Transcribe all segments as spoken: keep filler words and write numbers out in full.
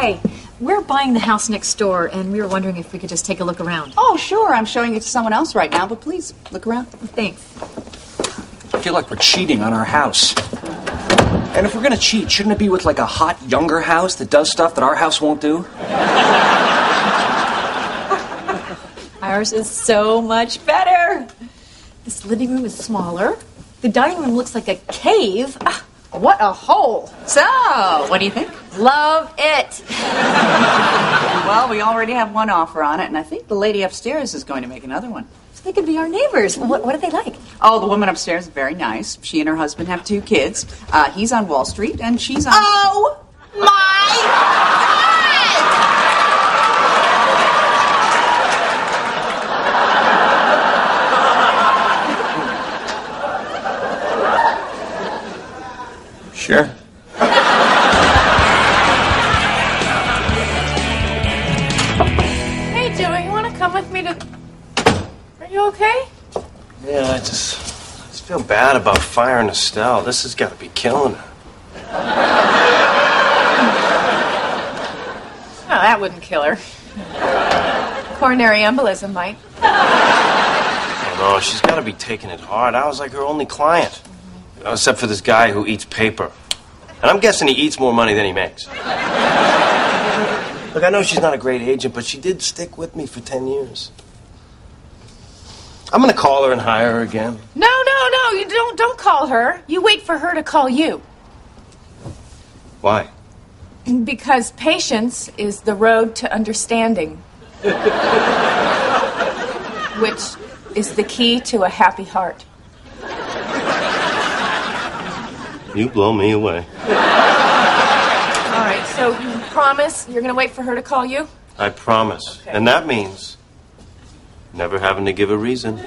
Hi. We're buying the house next door, and we were wondering if we could just take a look around. Oh, sure. I'm showing it to someone else right now, but please, look around. Thanks. I feel like we're cheating on our house. And if we're gonna cheat, shouldn't it be with like a hot, younger house that does stuff that our house won't do? Ours is so much better. This living room is smaller. The dining room looks like a cave. Ah, what a hole. So, what do you think? Love it. Well, we already have one offer on it, and I think the lady upstairs is going to make another one. So they could be our neighbors. What, what are they like? Oh, the woman upstairs is very nice. She and her husband have two kids. Uh, he's on Wall Street, and she's on... Oh, my God! Sure. Hey, Joey, you want to come with me to... Are you okay? Yeah, I just, I just feel bad about firing Estelle. This has got to be killing her. Oh, that wouldn't kill her. Coronary embolism might. I don't know, she's got to be taking it hard. I was like her only client. You know, except for this guy who eats paper. And I'm guessing he eats more money than he makes. Look, I know she's not a great agent, but she did stick with me for ten years. I'm going to call her and hire her again. No, no, no, you don't, don't call her. You wait for her to call you. Why? Because patience is the road to understanding. Which is the key to a happy heart. You blow me away. All right, so you promise you're going to wait for her to call you? I promise. Okay. And that means never having to give a reason.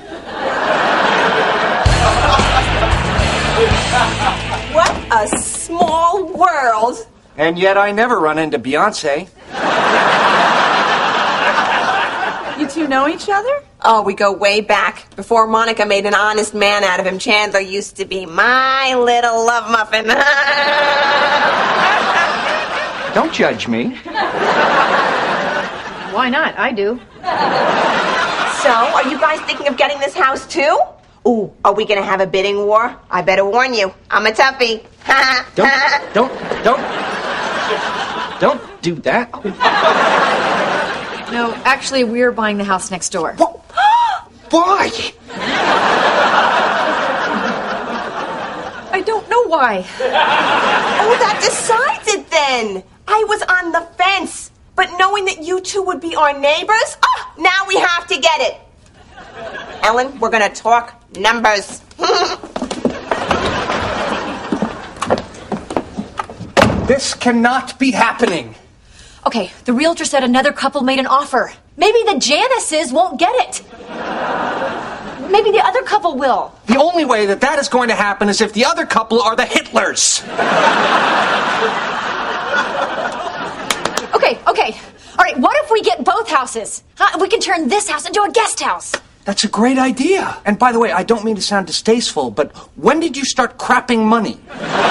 What a small world. And yet I never run into Beyonce. You two know each other? Oh, we go way back. Before Monica made an honest man out of him, Chandler used to be my little love muffin. Don't judge me. Why not? I do. So, are you guys thinking of getting this house too? Ooh, are we gonna have a bidding war? I better warn you, I'm a toughie. Don't, don't, don't, don't do that. No, actually, we're buying the house next door. Why? I don't know why. Oh, that decides it then. I was on the fence, but knowing that you two would be our neighbors, oh, now we have to get it. Ellen, we're gonna talk numbers. This cannot be happening. Okay, the realtor said another couple made an offer. Maybe the Janices won't get it. Maybe the other couple will. The only way that that is going to happen is if the other couple are the Hitlers. Okay, okay. All right, what if we get both houses? Huh? We can turn this house into a guest house. That's a great idea. And by the way, I don't mean to sound distasteful, but when did you start crapping money?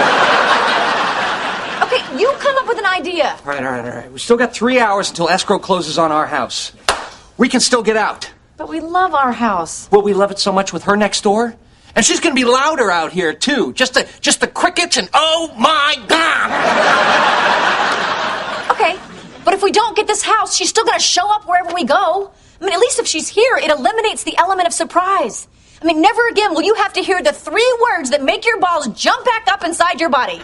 Okay, you come up with an idea. All right, all right, all right. We've still got three hours until escrow closes on our house. We can still get out. But we love our house. Will we love it so much with her next door? And she's going to be louder out here, too. Just the, just the crickets and oh, my God! Okay, but if we don't get this house, she's still going to show up wherever we go. I mean, at least if she's here, it eliminates the element of surprise. I mean, never again will you have to hear the three words that make your balls jump back up inside your body.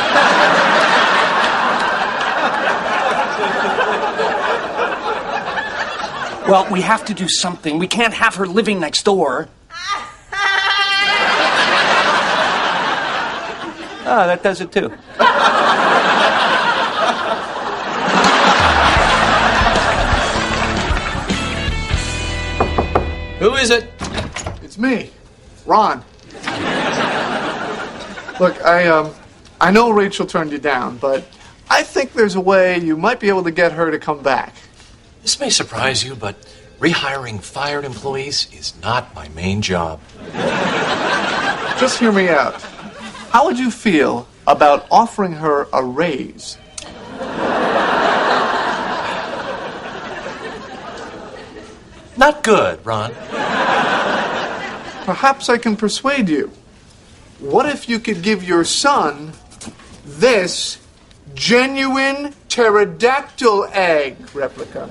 Well, we have to do something. We can't have her living next door. Ah, that does it too. Who is it? It's me, Ron. Look, I um, I know Rachel turned you down, but I think there's a way you might be able to get her to come back. This may surprise you, but rehiring fired employees is not my main job. Just hear me out. How would you feel about offering her a raise? Not good, Ron. Perhaps I can persuade you. What if you could give your son this genuine pterodactyl egg replica?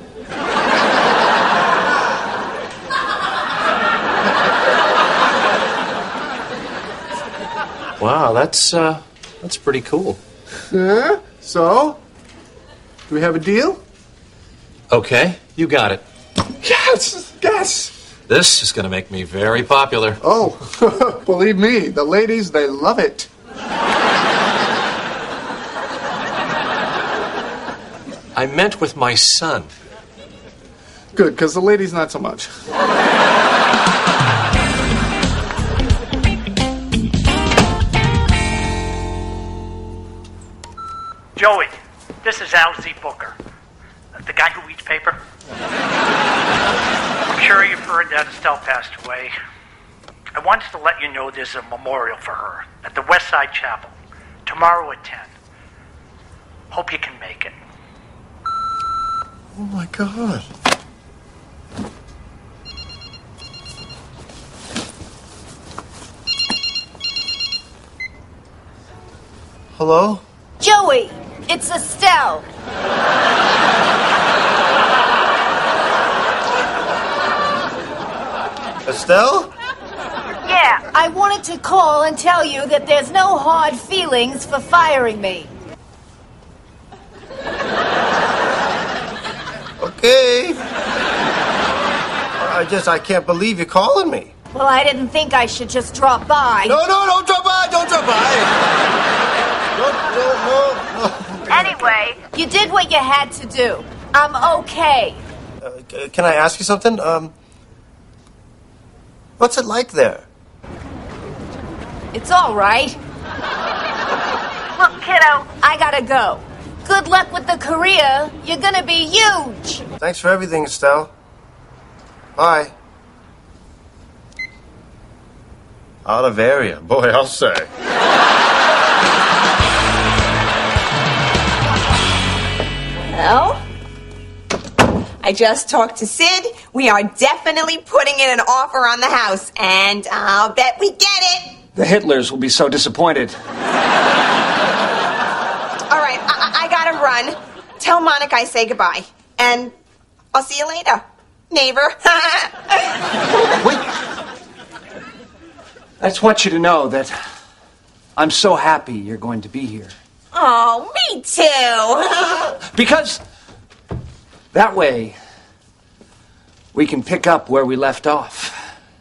Wow, that's uh, that's pretty cool. Huh? So, do we have a deal? Okay, you got it. Yes, yes. This is going to make me very popular. Oh, believe me, the ladies, they love it. I meant with my son. Good, because the ladies, not so much. Joey, this is Al Z. Booker, the guy who eats paper. I'm sure you've heard that Estelle passed away. I wanted to let you know there's a memorial for her at the Westside Chapel tomorrow at ten. Hope you can make it. Oh my God. Hello? Joey, it's Estelle. Estelle? Yeah, I wanted to call and tell you that there's no hard feelings for firing me. Okay. I just, I can't believe you're calling me. Well, I didn't think I should just drop by. No, no, don't drop by, don't drop by. Don't, no, no, no. Anyway, you did what you had to do. I'm okay. Uh, c- can I ask you something? Um, what's it like there? It's all right. Look, kiddo, I gotta go. Good luck with the career. You're gonna be huge. Thanks for everything, Estelle. Bye. Out of area, boy, I'll say. Well, I just talked to Sid. We are definitely putting in an offer on the house, and I'll bet we get it. The Hitlers will be so disappointed. All right, I, I gotta run. Tell Monica I say goodbye, and I'll see you later, neighbor. Wait. I just want you to know that I'm so happy you're going to be here. Oh, me too. Because that way we can pick up where we left off.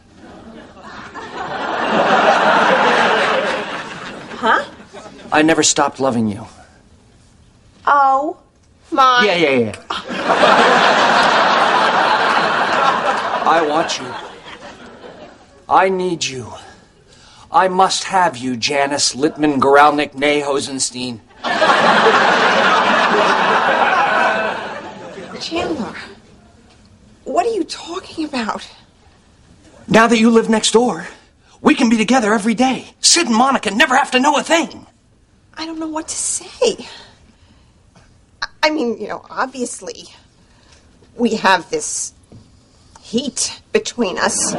Huh? I never stopped loving you. Oh, my. Yeah, yeah, yeah. I want you. I need you. I must have you, Janice Littman Goralnik Nay Hosenstein. Chandler, what are you talking about? Now that you live next door, we can be together every day. Sid and Monica never have to know a thing. I don't know what to say. I mean, you know, obviously, we have this heat between us.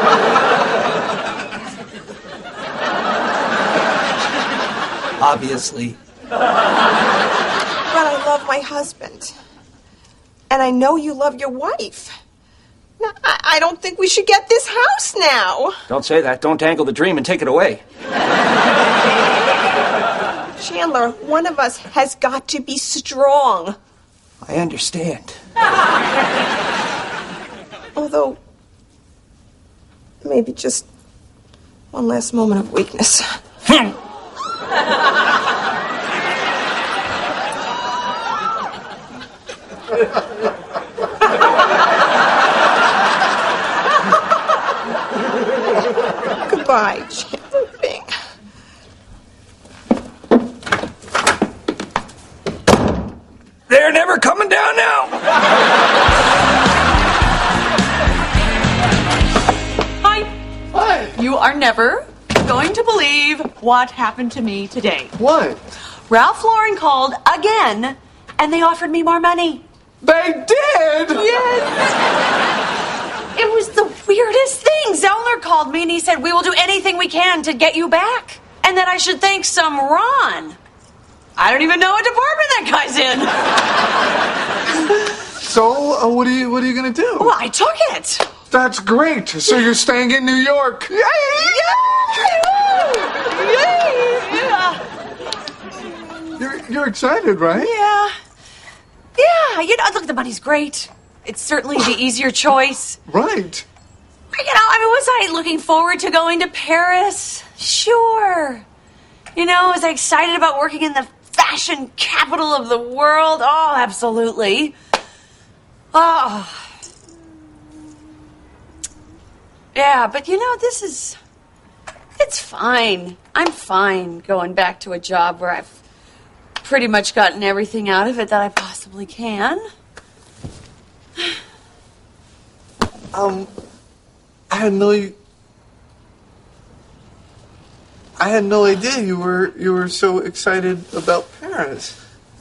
Obviously. But I love my husband. And I know you love your wife. Now, I, I don't think we should get this house now. Don't say that. Don't dangle the dream and take it away. Chandler, one of us has got to be strong. I understand. Although, maybe just one last moment of weakness. Goodbye, Chandler Bing. They're never coming down now. Hi. Hi. You are never going to believe what happened to me today. What? Ralph Lauren called again, and they offered me more money. They did? Yes. It was the weirdest thing. Zellner called me and he said, we will do anything we can to get you back. And that I should thank some Ron. I don't even know what department that guy's in. So, uh, what are you what are you gonna do? Well, I took it. That's great. So you're staying in New York. Yay! Yeah. You're you're excited, right? Yeah. Yeah. You know, look, the money's great. It's certainly the easier choice. Right. You know, I mean, was I looking forward to going to Paris? Sure. You know, was I excited about working in the fashion capital of the world? Oh, absolutely. Oh. Yeah, but you know, this is... It's fine. I'm fine going back to a job where I've pretty much gotten everything out of it that I possibly can. Um, I had no... I had no idea you were you were so excited about Paris.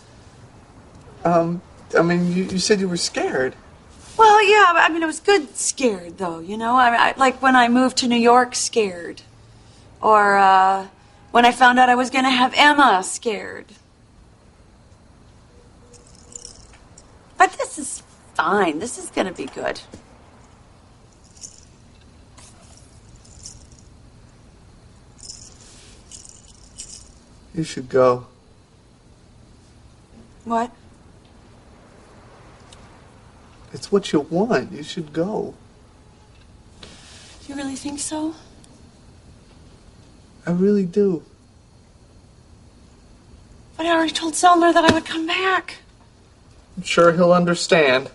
Um, I mean, you, you said you were scared. Well, yeah, I mean, it was good scared, though, you know? I mean, I, like when I moved to New York, scared. Or uh, when I found out I was going to have Emma, scared. But this is fine. This is going to be good. You should go. What? It's what you want. You should go. You really think so? I really do. But I already told Zellner that I would come back. I'm sure he'll understand.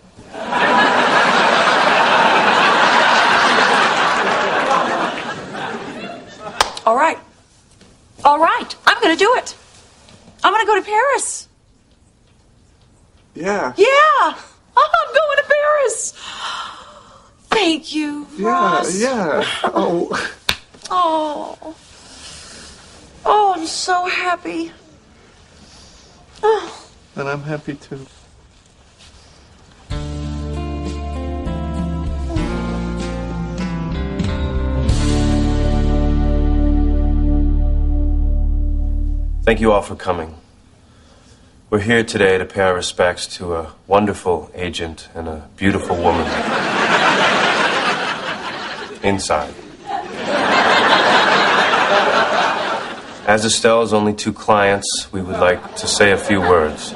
All right. All right. I'm going to do it. I'm going to go to Paris. Yeah. Yeah. I'm going to Paris. Thank you, Yeah, Ross. yeah. Oh. Oh. Oh, I'm so happy. Oh. And I'm happy too. Thank you all for coming. We're here today to pay our respects to a wonderful agent and a beautiful woman. Inside. As Estelle's only two clients, we would like to say a few words.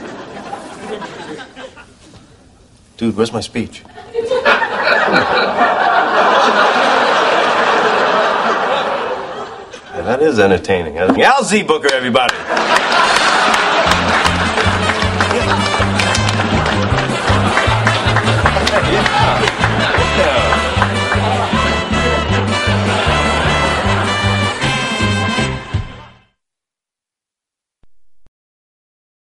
Dude, where's my speech? Yeah, that is entertaining. Al Z. Booker, everybody.